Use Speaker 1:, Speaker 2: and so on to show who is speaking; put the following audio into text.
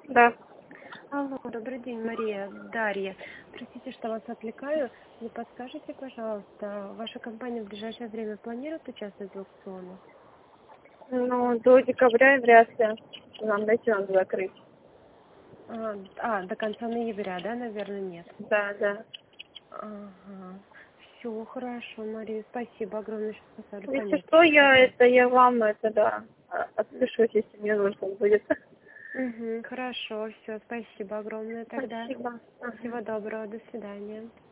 Speaker 1: Да.
Speaker 2: Алло, добрый день, Мария, Дарья. Простите, что вас отвлекаю. Не подскажите, пожалуйста, ваша компания в ближайшее время планирует участвовать в аукционах?
Speaker 1: Ну, до декабря вряд ли. Нам дайте надо закрыть.
Speaker 2: До конца ноября, да, наверное, нет?
Speaker 1: Да, да.
Speaker 2: Ага. Все, хорошо, Мария, спасибо огромное, что поставили
Speaker 1: Если
Speaker 2: пометочку.
Speaker 1: что, я вам отпишусь, если мне нужно будет.
Speaker 2: Угу, хорошо, все, спасибо огромное тогда.
Speaker 1: Спасибо.
Speaker 2: Всего доброго, до свидания.